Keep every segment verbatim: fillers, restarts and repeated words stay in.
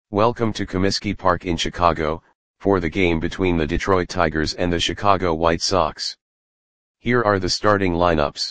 Welcome to Comiskey Park in Chicago, for the game between the Detroit Tigers and the Chicago White Sox. Here are the starting lineups.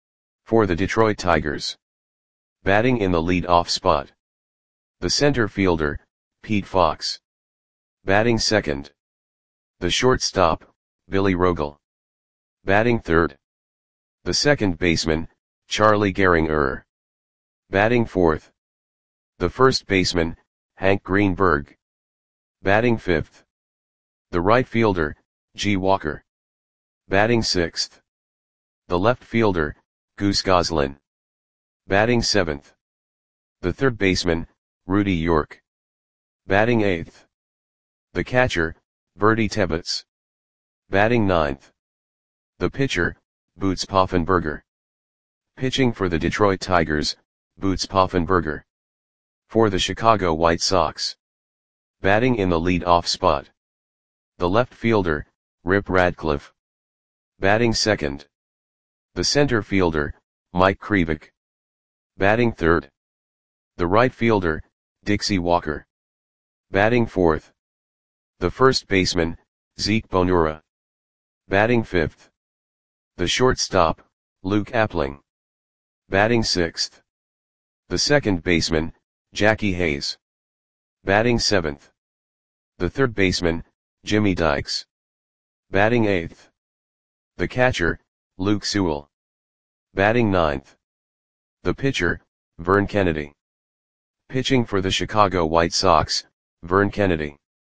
For the Detroit Tigers. Batting in the lead-off spot. The center fielder, Pete Fox. Batting second. The shortstop, Billy Rogel. Batting third. The second baseman, Charlie Gehringer. Batting fourth. The first baseman, Hank Greenberg. Batting fifth. The right fielder, G. Walker. Batting sixth. The left fielder, Goose Goslin. Batting seventh. The third baseman, Rudy York. Batting eighth. The catcher, Bertie Tebbetts. Batting ninth. The pitcher, Boots Poffenberger. Pitching for the Detroit Tigers, Boots Poffenberger. For the Chicago White Sox. Batting in the lead-off spot. The left fielder, Rip Radcliffe. Batting second. The center fielder, Mike Krivik. Batting third. The right fielder, Dixie Walker. Batting fourth. The first baseman, Zeke Bonura. Batting fifth. The shortstop, Luke Appling. Batting sixth. The second baseman, Jackie Hayes. Batting seventh. The third baseman, Jimmy Dykes. Batting eighth. The catcher, Luke Sewell. Batting ninth. The pitcher, Vern Kennedy. Pitching for the Chicago White Sox, Vern Kennedy.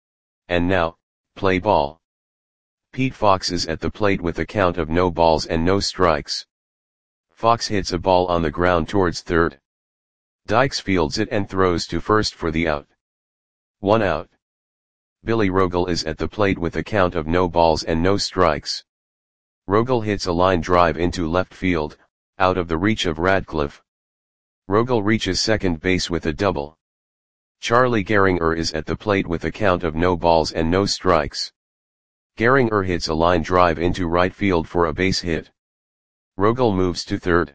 And now, play ball. Pete Fox is at the plate with a count of no balls and no strikes. Fox hits a ball on the ground towards third. Dykes fields it and throws to first for the out. One out. Billy Rogel is at the plate with a count of no balls and no strikes. Rogel hits a line drive into left field, out of the reach of Radcliffe. Rogel reaches second base with a double. Charlie Gehringer is at the plate with a count of no balls and no strikes. Gehringer hits a line drive into right field for a base hit. Rogel moves to third.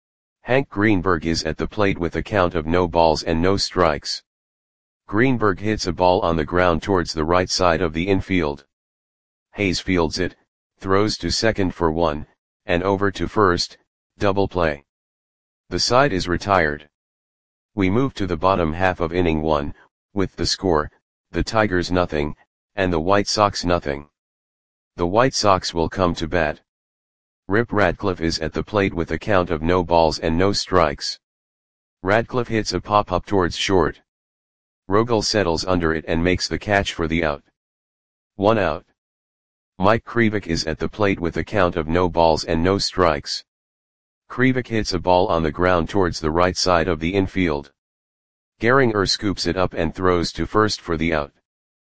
Hank Greenberg is at the plate with a count of no balls and no strikes. Greenberg hits a ball on the ground towards the right side of the infield. Hayes fields it, throws to second for one, and over to first, double play. The side is retired. We move to the bottom half of inning one, with the score, the Tigers nothing, and the White Sox nothing. The White Sox will come to bat. Rip Radcliffe is at the plate with a count of no balls and no strikes. Radcliffe hits a pop-up towards short. Rogel settles under it and makes the catch for the out. One out. Mike Krivik is at the plate with a count of no balls and no strikes. Krivik hits a ball on the ground towards the right side of the infield. Gehringer scoops it up and throws to first for the out.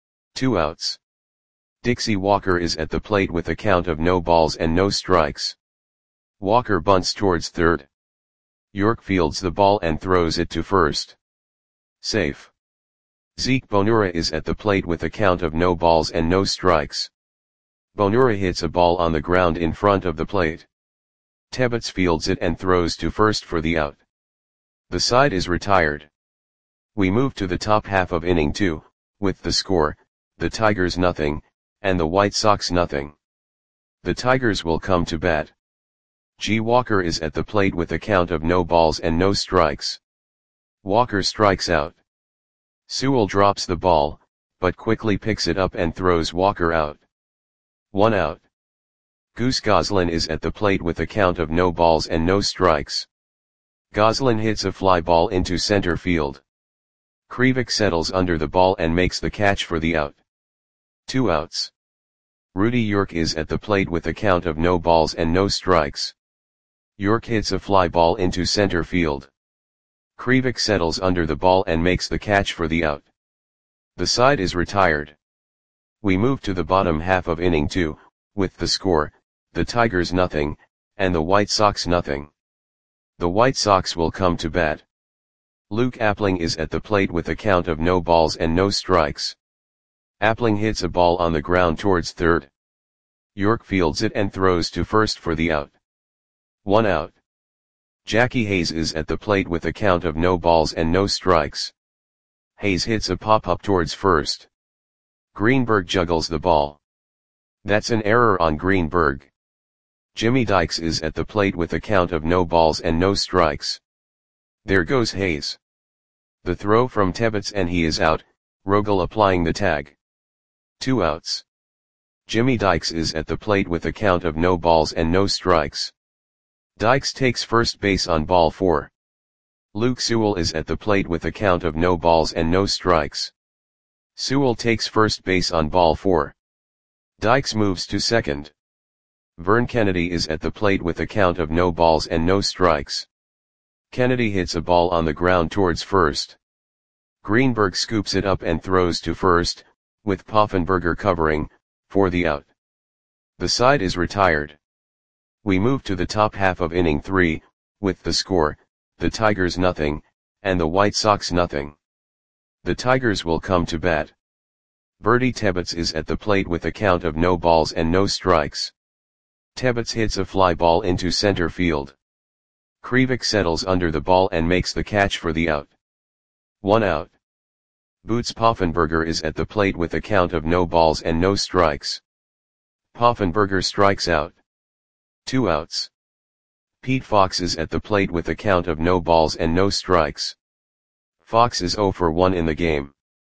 Two outs. Dixie Walker is at the plate with a count of no balls and no strikes. Walker bunts towards third. York fields the ball and throws it to first. Safe. Zeke Bonura is at the plate with a count of no balls and no strikes. Bonura hits a ball on the ground in front of the plate. Tebbetts fields it and throws to first for the out. The side is retired. We move to the top half of inning two, with the score, the Tigers nothing, and the White Sox nothing. The Tigers will come to bat. G. Walker is at the plate with a count of no balls and no strikes. Walker strikes out. Sewell drops the ball, but quickly picks it up and throws Walker out. One out. Goose Goslin is at the plate with a count of no balls and no strikes. Goslin hits a fly ball into center field. Krivik settles under the ball and makes the catch for the out. Two outs. Rudy York is at the plate with a count of no balls and no strikes. York hits a fly ball into center field. Krivik settles under the ball and makes the catch for the out. The side is retired. We move to the bottom half of inning two, with the score, the Tigers nothing, and the White Sox nothing. The White Sox will come to bat. Luke Appling is at the plate with a count of no balls and no strikes. Appling hits a ball on the ground towards third. York fields it and throws to first for the out. One out. Jackie Hayes is at the plate with a count of no balls and no strikes. Hayes hits a pop-up towards first. Greenberg juggles the ball. That's an error on Greenberg. Jimmy Dykes is at the plate with a count of no balls and no strikes. There goes Hayes. The throw from Tebbets and he is out, Rogel applying the tag. Two outs. Jimmy Dykes is at the plate with a count of no balls and no strikes. Dykes takes first base on ball four. Luke Sewell is at the plate with a count of no balls and no strikes. Sewell takes first base on ball four. Dykes moves to second. Vern Kennedy is at the plate with a count of no balls and no strikes. Kennedy hits a ball on the ground towards first. Greenberg scoops it up and throws to first, with Poffenberger covering, for the out. The side is retired. We move to the top half of inning three, with the score, the Tigers nothing, and the White Sox nothing. The Tigers will come to bat. Bertie Tebbets is at the plate with a count of no balls and no strikes. Tebbets hits a fly ball into center field. Krivik settles under the ball and makes the catch for the out. One out. Boots Poffenberger is at the plate with a count of no balls and no strikes. Poffenberger strikes out. Two outs. Pete Fox is at the plate with a count of no balls and no strikes. Fox is oh for one in the game.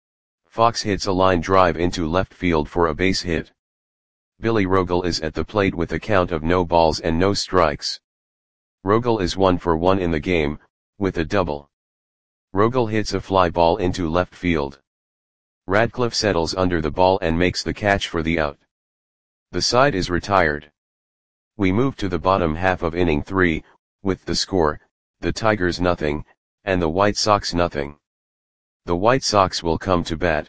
Fox hits a line drive into left field for a base hit. Billy Rogel is at the plate with a count of no balls and no strikes. Rogel is one for one in the game, with a double. Rogel hits a fly ball into left field. Radcliffe settles under the ball and makes the catch for the out. The side is retired. We move to the bottom half of inning three, with the score, the Tigers nothing, and the White Sox nothing. The White Sox will come to bat.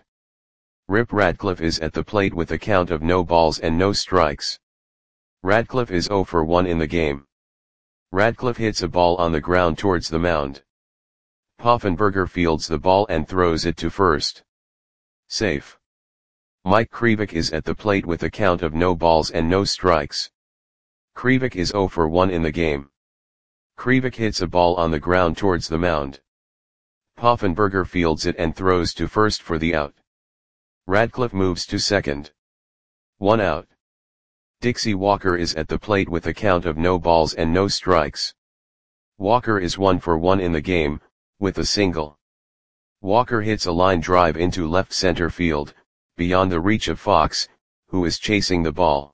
Rip Radcliffe is at the plate with a count of no balls and no strikes. Radcliffe is oh for one in the game. Radcliffe hits a ball on the ground towards the mound. Poffenberger fields the ball and throws it to first. Safe. Mike Krivik is at the plate with a count of no balls and no strikes. Krivik is oh for one in the game. Krivik hits a ball on the ground towards the mound. Poffenberger fields it and throws to first for the out. Radcliffe moves to second. One out. Dixie Walker is at the plate with a count of no balls and no strikes. Walker is one for one in the game, with a single. Walker hits a line drive into left center field, beyond the reach of Fox, who is chasing the ball.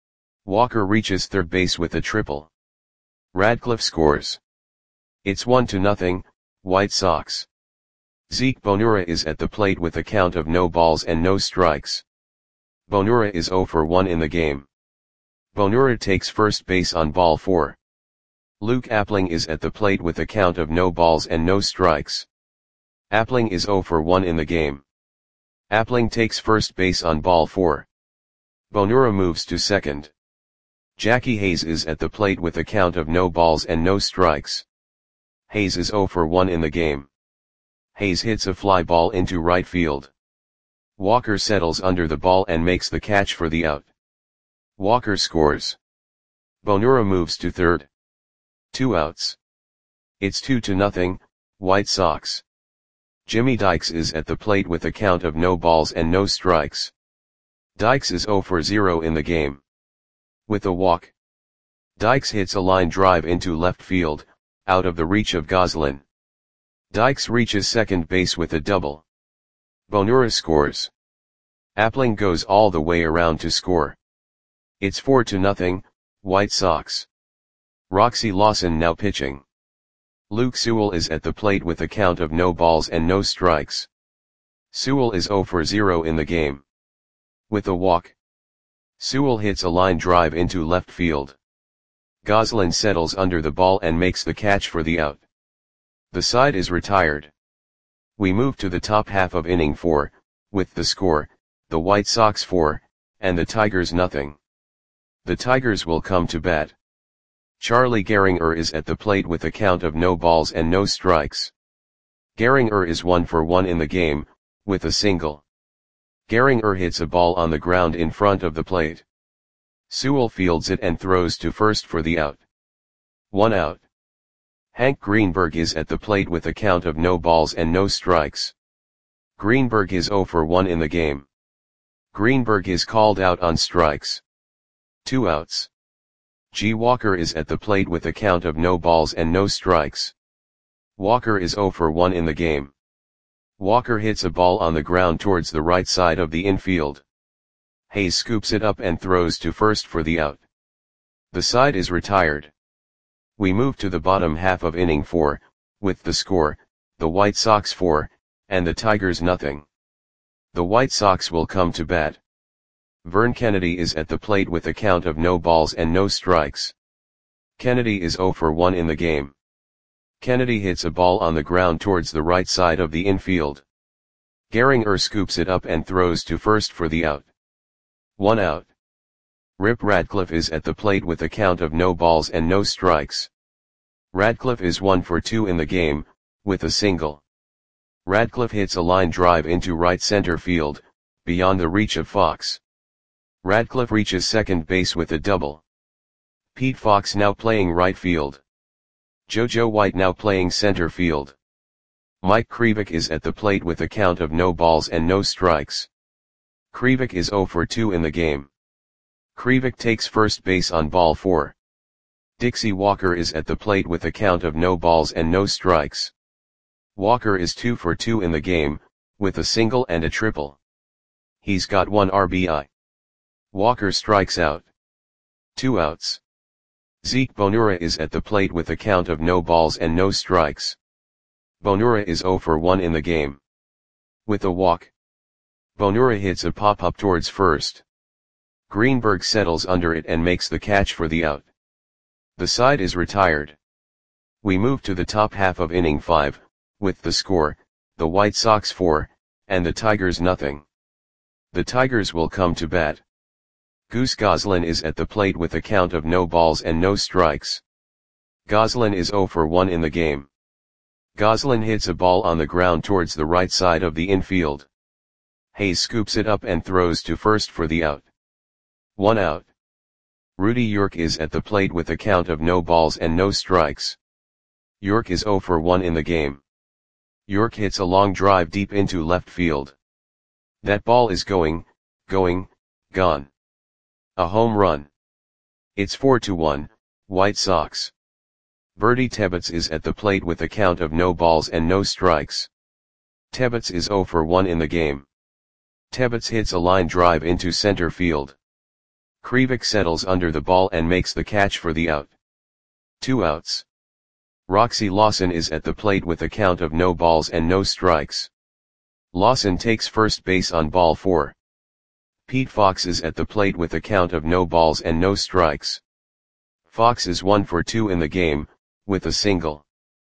Walker reaches third base with a triple. Radcliffe scores. It's one to nothing, White Sox. Zeke Bonura is at the plate with a count of no balls and no strikes. Bonura is oh for one in the game. Bonura takes first base on ball four. Luke Appling is at the plate with a count of no balls and no strikes. Appling is oh for one in the game. Appling takes first base on ball four. Bonura moves to second. Jackie Hayes is at the plate with a count of no balls and no strikes. Hayes is oh for one in the game. Hayes hits a fly ball into right field. Walker settles under the ball and makes the catch for the out. Walker scores. Bonura moves to third. Two outs. It's two to nothing, White Sox. Jimmy Dykes is at the plate with a count of no balls and no strikes. Dykes is oh for zero in the game. With a walk. Dykes hits a line drive into left field, out of the reach of Goslin. Dykes reaches second base with a double. Bonura scores. Appling goes all the way around to score. It's four to nothing, White Sox. Roxy Lawson now pitching. Luke Sewell is at the plate with a count of no balls and no strikes. Sewell is oh for zero in the game. With a walk. Sewell hits a line drive into left field. Goslin settles under the ball and makes the catch for the out. The side is retired. We move to the top half of inning four, with the score, the White Sox four, and the Tigers nothing. The Tigers will come to bat. Charlie Gehringer is at the plate with a count of no balls and no strikes. Gehringer is one for one in the game, with a single. Gehringer hits a ball on the ground in front of the plate. Sewell fields it and throws to first for the out. One out. Hank Greenberg is at the plate with a count of no balls and no strikes. Greenberg is zero for one in the game. Greenberg is called out on strikes. Two outs. G. Walker is at the plate with a count of no balls and no strikes. Walker is zero for one in the game. Walker hits a ball on the ground towards the right side of the infield. Hayes scoops it up and throws to first for the out. The side is retired. We move to the bottom half of inning four, with the score, the White Sox four, and the Tigers nothing. The White Sox will come to bat. Vern Kennedy is at the plate with a count of no balls and no strikes. Kennedy is zero for one in the game. Kennedy hits a ball on the ground towards the right side of the infield. Gehringer scoops it up and throws to first for the out. One out. Rip Radcliffe is at the plate with a count of no balls and no strikes. Radcliffe is one for two in the game, with a single. Radcliffe hits a line drive into right center field, beyond the reach of Fox. Radcliffe reaches second base with a double. Pete Fox now playing right field. JoJo White now playing center field. Mike Krivik is at the plate with a count of no balls and no strikes. Krivik is zero for two in the game. Krivik takes first base on ball four. Dixie Walker is at the plate with a count of no balls and no strikes. Walker is two for two in the game, with a single and a triple. He's got one R B I. Walker strikes out. Two outs. Zeke Bonura is at the plate with a count of no balls and no strikes. Bonura is zero for one in the game. With a walk. Bonura hits a pop-up towards first. Greenberg settles under it and makes the catch for the out. The side is retired. We move to the top half of inning five, with the score, the White Sox four, and the Tigers nothing. The Tigers will come to bat. Goose Goslin is at the plate with a count of no balls and no strikes. Goslin is zero for one in the game. Goslin hits a ball on the ground towards the right side of the infield. Hayes scoops it up and throws to first for the out. One out. Rudy York is at the plate with a count of no balls and no strikes. York is zero for one in the game. York hits a long drive deep into left field. That ball is going, going, gone. A home run. It's four to one, White Sox. Bertie Tebbetts is at the plate with a count of no balls and no strikes. Tebbetts is zero for one in the game. Tebbetts hits a line drive into center field. Krivik settles under the ball and makes the catch for the out. Two outs. Roxy Lawson is at the plate with a count of no balls and no strikes. Lawson takes first base on ball four. Pete Fox is at the plate with a count of no balls and no strikes. Fox is one for two in the game, with a single.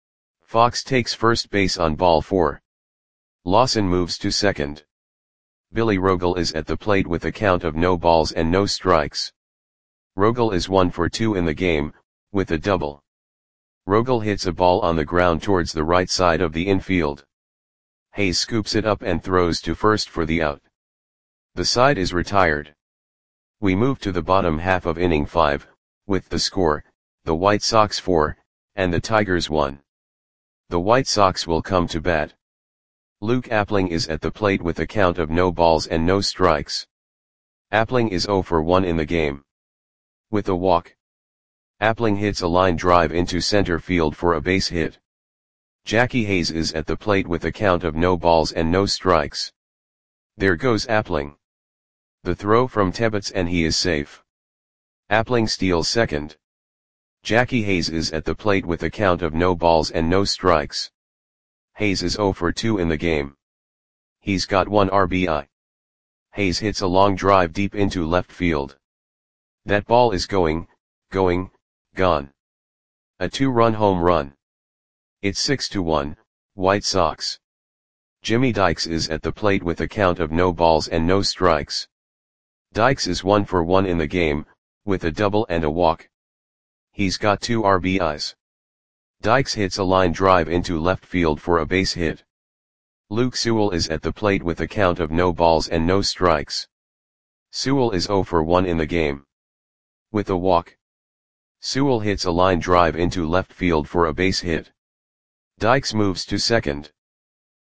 Fox takes first base on ball four. Lawson moves to second. Billy Rogel is at the plate with a count of no balls and no strikes. Rogel is one for two in the game, with a double. Rogel hits a ball on the ground towards the right side of the infield. Hayes scoops it up and throws to first for the out. The side is retired. We move to the bottom half of inning five, with the score, the White Sox four, and the Tigers one. The White Sox will come to bat. Luke Appling is at the plate with a count of no balls and no strikes. Appling is zero for one in the game. With a walk. Appling hits a line drive into center field for a base hit. Jackie Hayes is at the plate with a count of no balls and no strikes. There goes Appling. The throw from Tebbetts and he is safe. Appling steals second. Jackie Hayes is at the plate with a count of no balls and no strikes. Hayes is zero for two in the game. He's got one R B I. Hayes hits a long drive deep into left field. That ball is going, going, gone. A two-run home run. It's six to one, White Sox. Jimmy Dykes is at the plate with a count of no balls and no strikes. Dykes is one for one in the game, with a double and a walk. He's got two R B Is. Dykes hits a line drive into left field for a base hit. Luke Sewell is at the plate with a count of no balls and no strikes. Sewell is zero for one in the game. With a walk. Sewell hits a line drive into left field for a base hit. Dykes moves to second.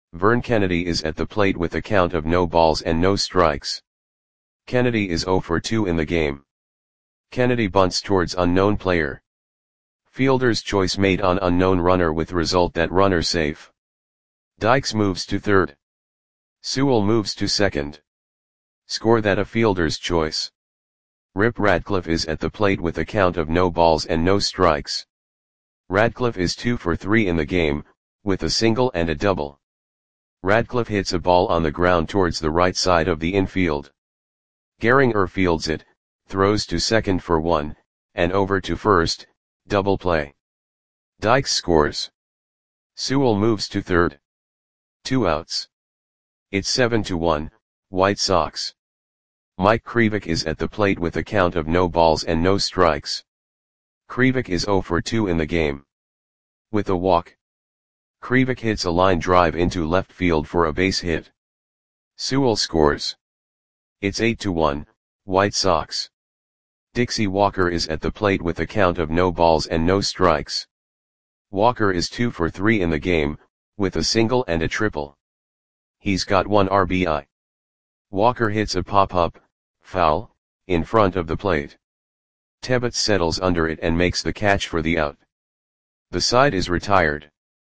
Vern Kennedy is at the plate with a count of no balls and no strikes. Kennedy is zero for two in the game. Kennedy bunts towards unknown player. Fielder's choice made on unknown runner with result that runner safe. Dykes moves to third. Sewell moves to second. Score that a fielder's choice. Rip Radcliffe is at the plate with a count of no balls and no strikes. Radcliffe is two for three in the game, with a single and a double. Radcliffe hits a ball on the ground towards the right side of the infield. Gehringer fields it, throws to second for one, and over to first, double play. Dykes scores. Sewell moves to third. Two outs. It's seven to one, White Sox. Mike Krivik is at the plate with a count of no balls and no strikes. Krivik is zero for two in the game. With a walk. Krivik hits a line drive into left field for a base hit. Sewell scores. It's eight to one, White Sox. Dixie Walker is at the plate with a count of no balls and no strikes. Walker is two for three in the game, with a single and a triple. He's got one R B I. Walker hits a pop-up, foul, in front of the plate. Tebbets settles under it and makes the catch for the out. The side is retired.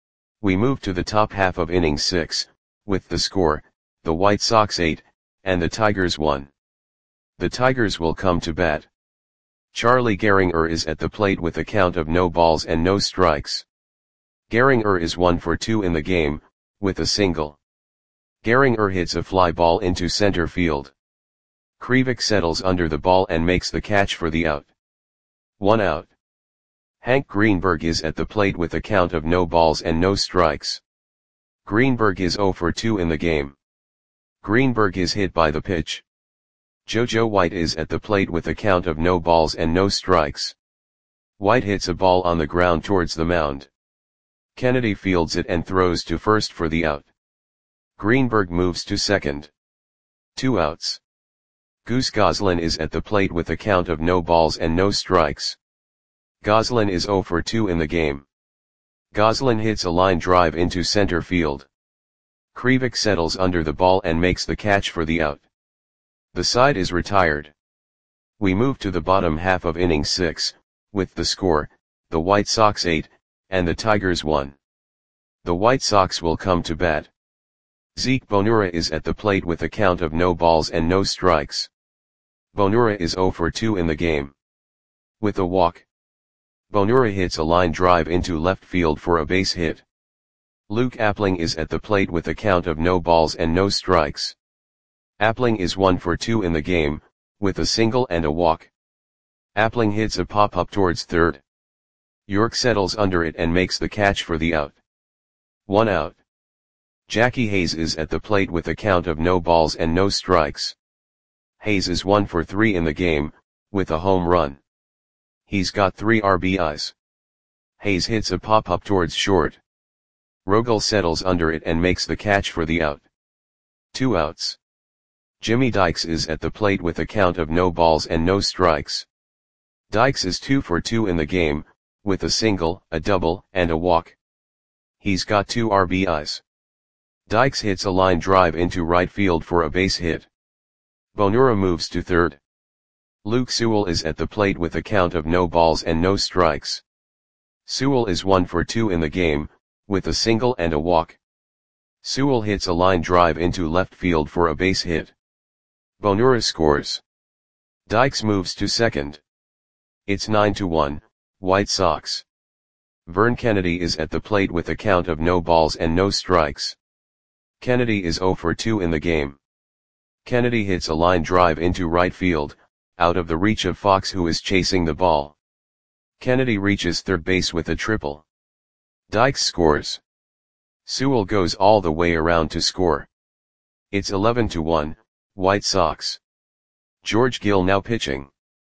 We move to the top half of inning six, with the score, the White Sox eight, and the Tigers one. The Tigers will come to bat. Charlie Gehringer is at the plate with a count of no balls and no strikes. Gehringer is one for two in the game, with a single. Gehringer hits a fly ball into center field. Krivik settles under the ball and makes the catch for the out. One out. Hank Greenberg is at the plate with a count of no balls and no strikes. Greenberg is zero for two in the game. Greenberg is hit by the pitch. JoJo White is at the plate with a count of no balls and no strikes. White hits a ball on the ground towards the mound. Kennedy fields it and throws to first for the out. Greenberg moves to second. Two outs. Goose Goslin is at the plate with a count of no balls and no strikes. Goslin is zero for two in the game. Goslin hits a line drive into center field. Krivik settles under the ball and makes the catch for the out. The side is retired. We move to the bottom half of inning six, with the score, the White Sox eight, and the Tigers one. The White Sox will come to bat. Zeke Bonura is at the plate with a count of no balls and no strikes. Bonura is zero for two in the game. With a walk. Bonura hits a line drive into left field for a base hit. Luke Appling is at the plate with a count of no balls and no strikes. Appling is one for two in the game, with a single and a walk. Appling hits a pop-up towards third. York settles under it and makes the catch for the out. One out. Jackie Hayes is at the plate with a count of no balls and no strikes. Hayes is one for three in the game, with a home run. He's got three R B Is. Hayes hits a pop-up towards short. Rogel settles under it and makes the catch for the out. Two outs. Jimmy Dykes is at the plate with a count of no balls and no strikes. Dykes is two for two in the game, with a single, a double, and a walk. He's got two R B Is. Dykes hits a line drive into right field for a base hit. Bonura moves to third. Luke Sewell is at the plate with a count of no balls and no strikes. Sewell is one for two in the game, with a single and a walk. Sewell hits a line drive into left field for a base hit. Bonura scores. Dykes moves to second. It's nine to one, White Sox. Vern Kennedy is at the plate with a count of no balls and no strikes. Kennedy is zero for two in the game. Kennedy hits a line drive into right field, out of the reach of Fox who is chasing the ball. Kennedy reaches third base with a triple. Dykes scores. Sewell goes all the way around to score. It's eleven to one, White Sox. George Gill now pitching.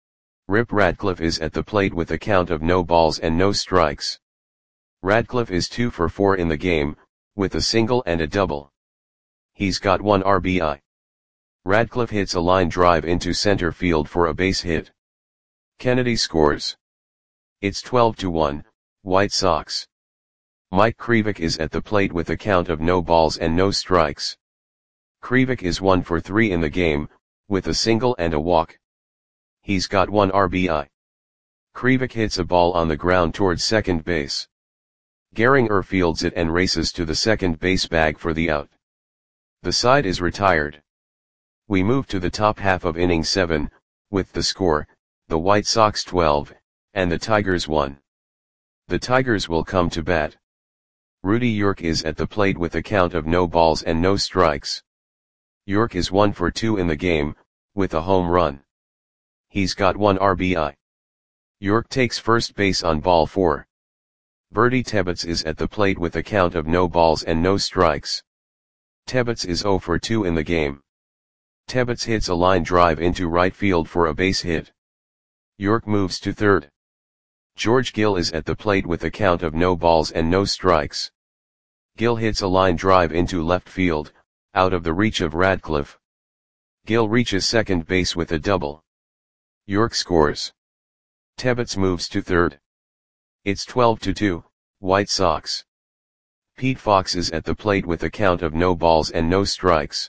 Rip Radcliffe is at the plate with a count of no balls and no strikes. Radcliffe is two for four in the game, with a single and a double. He's got one R B I. Radcliffe hits a line drive into center field for a base hit. Kennedy scores. It's twelve to one, White Sox. Mike Krivik is at the plate with a count of no balls and no strikes. Krivik is one for three in the game, with a single and a walk. He's got one R B I. Krivik hits a ball on the ground towards second base. Gehringer fields it and races to the second base bag for the out. The side is retired. We move to the top half of inning seven, with the score, the White Sox twelve, and the Tigers one. The Tigers will come to bat. Rudy York is at the plate with a count of no balls and no strikes. York is one for two in the game, with a home run. He's got one R B I. York takes first base on ball four. Bertie Tebbetts is at the plate with a count of no balls and no strikes. Tebbetts is zero for two in the game. Tebbetts hits a line drive into right field for a base hit. York moves to third. George Gill is at the plate with a count of no balls and no strikes. Gill hits a line drive into left field, out of the reach of Radcliffe. Gill reaches second base with a double. York scores. Tebbetts moves to third. It's twelve to two, White Sox. Pete Fox is at the plate with a count of no balls and no strikes.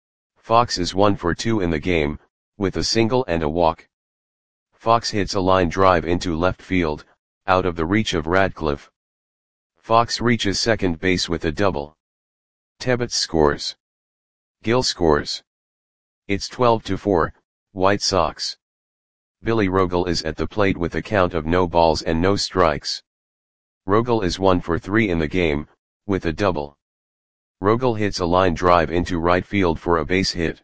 Fox is one for two in the game, with a single and a walk. Fox hits a line drive into left field, out of the reach of Radcliffe. Fox reaches second base with a double. Tebbetts scores. Gill scores. It's twelve to four, White Sox. Billy Rogel is at the plate with a count of no balls and no strikes. Rogel is one for three in the game, with a double. Rogel hits a line drive into right field for a base hit.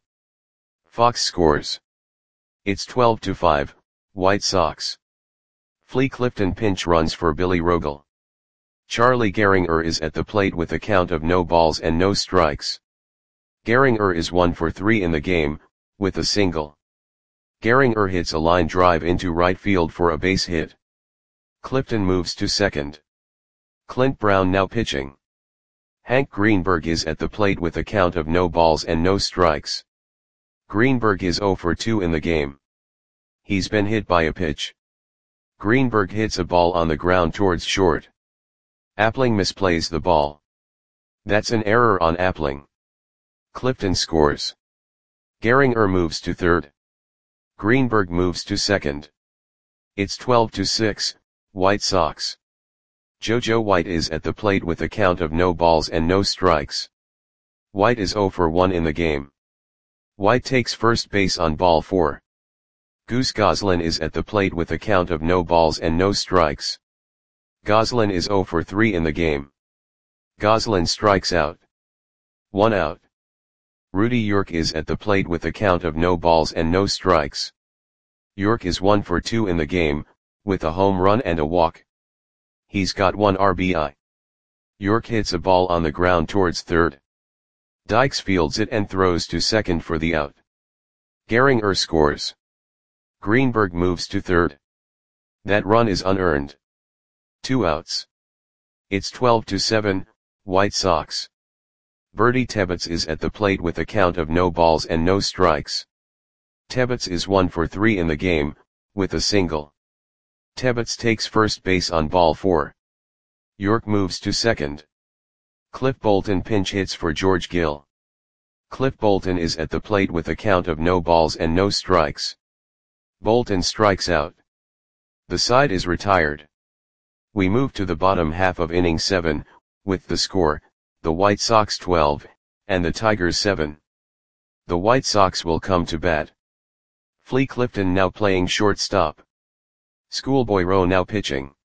Fox scores. It's twelve to five, White Sox. Flea Clifton pinch runs for Billy Rogel. Charlie Gehringer is at the plate with a count of no balls and no strikes. Gehringer is one for three in the game, with a single. Gehringer hits a line drive into right field for a base hit. Clifton moves to second. Clint Brown now pitching. Hank Greenberg is at the plate with a count of no balls and no strikes. Greenberg is zero for two in the game. He's been hit by a pitch. Greenberg hits a ball on the ground towards short. Appling misplays the ball. That's an error on Appling. Clifton scores. Gehringer moves to third. Greenberg moves to second. It's twelve to six, White Sox. JoJo White is at the plate with a count of no balls and no strikes. White is zero for one in the game. White takes first base on ball four. Goose Goslin is at the plate with a count of no balls and no strikes. Goslin is zero for three in the game. Goslin strikes out. One out. Rudy York is at the plate with a count of no balls and no strikes. York is one for two in the game, with a home run and a walk. He's got one R B I. York hits a ball on the ground towards third. Dykes fields it and throws to second for the out. Gehringer scores. Greenberg moves to third. That run is unearned. Two outs. It's twelve to seven, White Sox. Bertie Tebbetts is at the plate with a count of no balls and no strikes. Tebbetts is one for three in the game, with a single. Tebbetts takes first base on ball four. York moves to second. Cliff Bolton pinch hits for George Gill. Cliff Bolton is at the plate with a count of no balls and no strikes. Bolton strikes out. The side is retired. We move to the bottom half of inning seven, with the score, the White Sox twelve, and the Tigers seven. The White Sox will come to bat. Flea Clifton now playing shortstop. Schoolboy Rowe now pitching.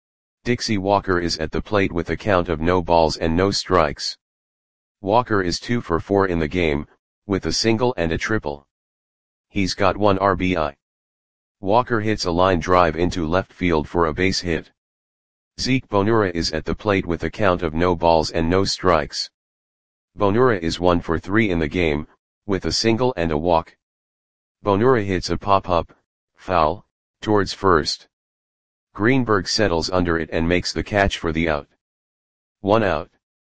Dixie Walker is at the plate with a count of no balls and no strikes. Walker is two for four in the game, with a single and a triple. He's got one R B I. Walker hits a line drive into left field for a base hit. Zeke Bonura is at the plate with a count of no balls and no strikes. Bonura is one for three in the game, with a single and a walk. Bonura hits a pop-up, foul, towards first. Greenberg settles under it and makes the catch for the out. One out.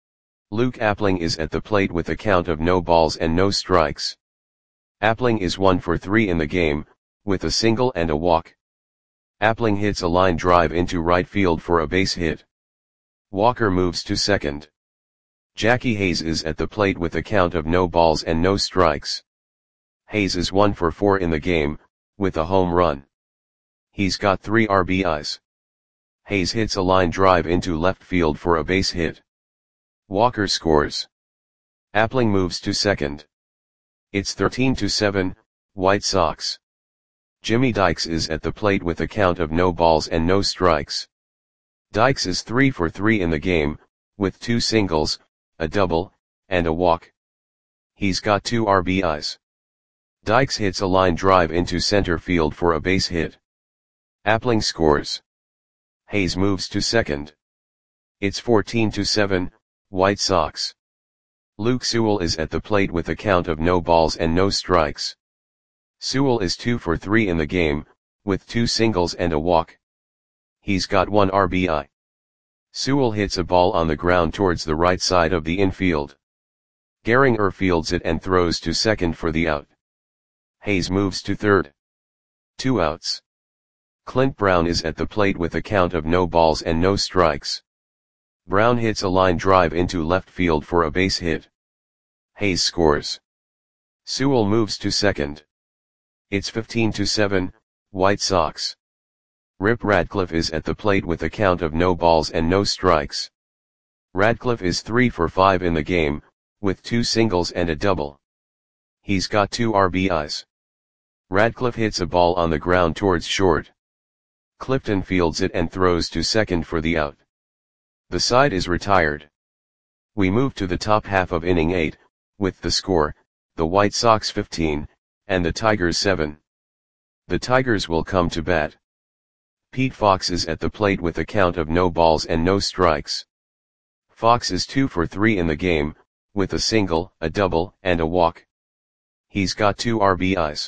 Luke Appling is at the plate with a count of no balls and no strikes. Appling is one for three in the game, with a single and a walk. Appling hits a line drive into right field for a base hit. Walker moves to second. Jackie Hayes is at the plate with a count of no balls and no strikes. Hayes is one for four in the game, with a home run. He's got three R B Is. Hayes hits a line drive into left field for a base hit. Walker scores. Appling moves to second. It's thirteen to seven, White Sox. Jimmy Dykes is at the plate with a count of no balls and no strikes. Dykes is three for three in the game, with two singles, a double, and a walk. He's got two R B Is. Dykes hits a line drive into center field for a base hit. Appling scores. Hayes moves to second. It's fourteen to seven, White Sox. Luke Sewell is at the plate with a count of no balls and no strikes. Sewell is two for three in the game, with two singles and a walk. He's got one R B I. Sewell hits a ball on the ground towards the right side of the infield. Gehringer fields it and throws to second for the out. Hayes moves to third. Two outs. Clint Brown is at the plate with a count of no balls and no strikes. Brown hits a line drive into left field for a base hit. Hayes scores. Sewell moves to second. It's fifteen to seven, White Sox. Rip Radcliffe is at the plate with a count of no balls and no strikes. Radcliffe is three for five in the game, with two singles and a double. He's got two R B Is. Radcliffe hits a ball on the ground towards short. Clifton fields it and throws to second for the out. The side is retired. We move to the top half of inning eight, with the score, the White Sox fifteen, and the Tigers seven. The Tigers will come to bat. Pete Fox is at the plate with a count of no balls and no strikes. Fox is two for three in the game, with a single, a double, and a walk. He's got two R B Is.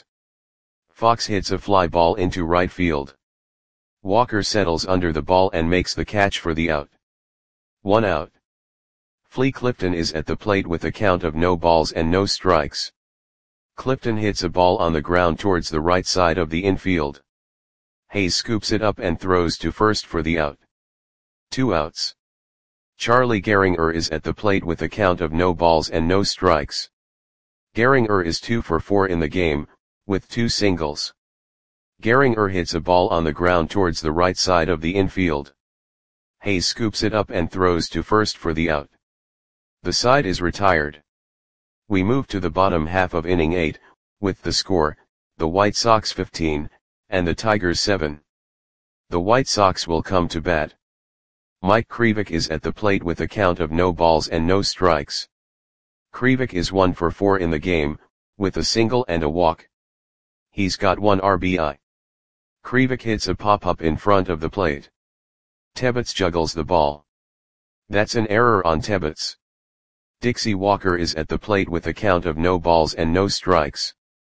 Fox hits a fly ball into right field. Walker settles under the ball and makes the catch for the out. One out. Flea Clifton is at the plate with a count of no balls and no strikes. Clifton hits a ball on the ground towards the right side of the infield. Hayes scoops it up and throws to first for the out. Two outs. Charlie Gehringer is at the plate with a count of no balls and no strikes. Gehringer is two for four in the game, with two singles. Gehringer hits a ball on the ground towards the right side of the infield. Hayes scoops it up and throws to first for the out. The side is retired. We move to the bottom half of inning eight, with the score, the White Sox fifteen, and the Tigers seven. The White Sox will come to bat. Mike Krivik is at the plate with a count of no balls and no strikes. Krivik is one for four in the game, with a single and a walk. He's got one R B I. Krivik hits a pop-up in front of the plate. Tebbets juggles the ball. That's an error on Tebbets. Dixie Walker is at the plate with a count of no balls and no strikes.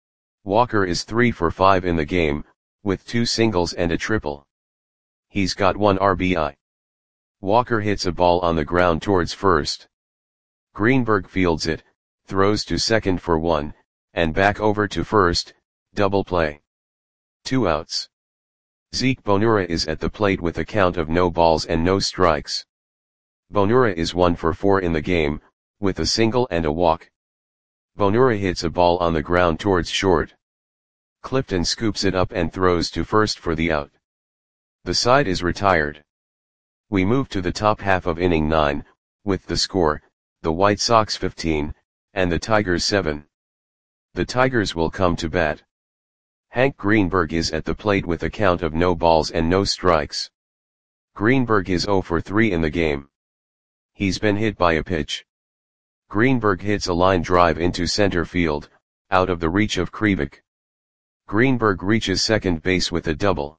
Walker is three for five in the game, with two singles and a triple. He's got one R B I. Walker hits a ball on the ground towards first. Greenberg fields it, throws to second for one, and back over to first, double play. Two outs. Zeke Bonura is at the plate with a count of no balls and no strikes. Bonura is one for four in the game, with a single and a walk. Bonura hits a ball on the ground towards short. Clifton scoops it up and throws to first for the out. The side is retired. We move to the top half of inning nine, with the score, the White Sox fifteen, and the Tigers seven. The Tigers will come to bat. Hank Greenberg is at the plate with a count of no balls and no strikes. Greenberg is zero for three in the game. He's been hit by a pitch. Greenberg hits a line drive into center field, out of the reach of Krivik. Greenberg reaches second base with a double.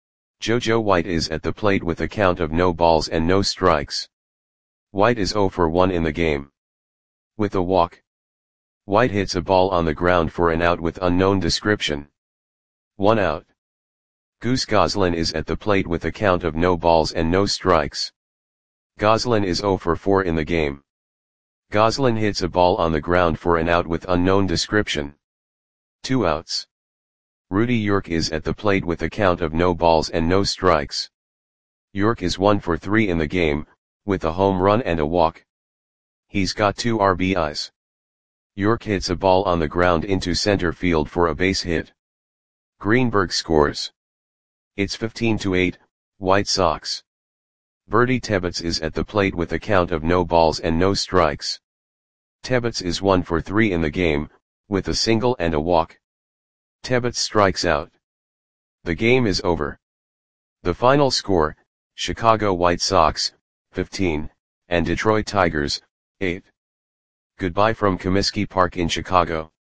JoJo White is at the plate with a count of no balls and no strikes. White is zero for one in the game. With a walk. White hits a ball on the ground for an out with unknown description. One out. Goose Goslin is at the plate with a count of no balls and no strikes. Goslin is zero for four in the game. Goslin hits a ball on the ground for an out with unknown description. Two outs. Rudy York is at the plate with a count of no balls and no strikes. York is one for three in the game, with a home run and a walk. He's got two R B Is. York hits a ball on the ground into center field for a base hit. Greenberg scores. It's fifteen to eight, White Sox. Bertie Tebbetts is at the plate with a count of no balls and no strikes. Tebbetts is one for three in the game, with a single and a walk. Tebbetts strikes out. The game is over. The final score, Chicago White Sox, fifteen, and Detroit Tigers, eight. Goodbye from Comiskey Park in Chicago.